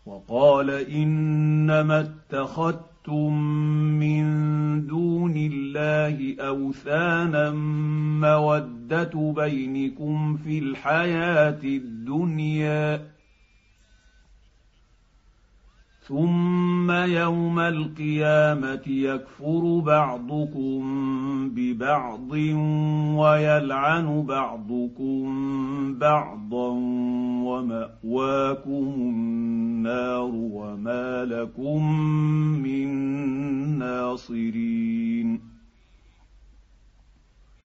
وقال إنما اتخذتم من دون الله أوثانا مودة بينكم في الحياة الدنيا ثم يوم القيامة يكفر بعضكم ببعض ويلعن بعضكم بعضا ومأواكم النار وما لكم من ناصرين.